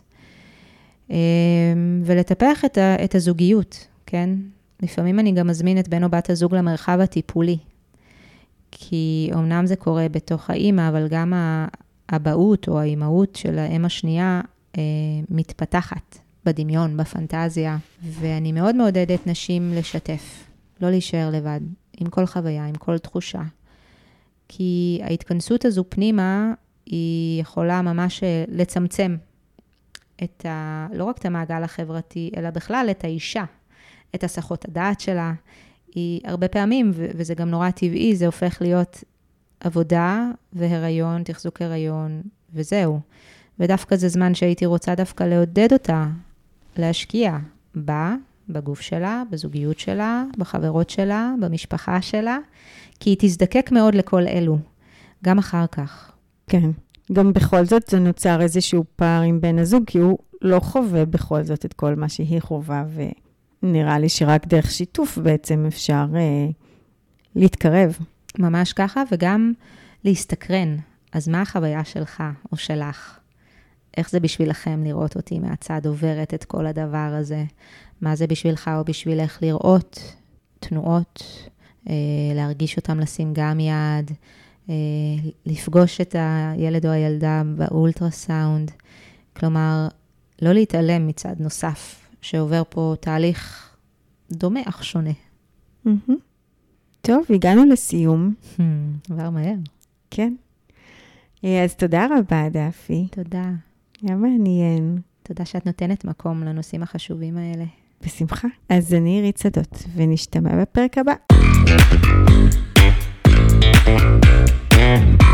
ולטפח את, את הזוגיות, כן? לפעמים אני גם מזמין את בן או בת הזוג למרחב הטיפולי, כי אמנם זה קורה בתוך האמא, אבל גם האבהות או האימהות של האם השנייה אה, מתפתחת בדמיון, בפנטזיה, ואני מאוד מעודדת נשים לשתף, לא להישאר לבד, עם כל חוויה, עם כל תחושה. כי ההתכנסות הזו פנימה היא יכולה ממש לצמצם את ה, לא רק את המעגל החברתי, אלא בכלל את האישה, את הסחות הדעת שלה. היא הרבה פעמים, וזה גם נורא טבעי, זה הופך להיות עבודה והיריון, תחזוק הריון, וזהו. ודווקא זה זמן שהייתי רוצה דווקא לעודד אותה, להשקיע בה, בגוף שלה, בזוגיות שלה, בחברות שלה, במשפחה שלה, כי היא תזדקק מאוד לכל אלו, גם אחר כך. כן, גם בכל זאת זה נוצר איזשהו פער עם בן הזוג, כי הוא לא חווה בכל זאת את כל מה שהיא חובה, ונראה לי שרק דרך שיתוף בעצם אפשר אה, להתקרב. ממש ככה, וגם להסתקרן. אז מה החוויה שלך או שלך? איך זה בשבילכם לראות אותי מהצד עוברת את כל הדבר הזה? מה זה בשבילך או בשבילך לראות תנועות, אה, להרגיש אותם, לשים גם יד, אה, לפגוש את הילד או הילדה באולטרסאונד, כלומר, לא להתעלם מצד נוסף, שעובר פה תהליך דומה אך שונה. Mm-hmm. טוב, הגענו לסיום. עבר מהר. כן. אז תודה רבה, דאפי. תודה. היה מעניין. תודה שאת נותנת מקום לנושאים החשובים האלה. בשמחה. אז אני עירית שדות, ונשתמע בפרק הבא.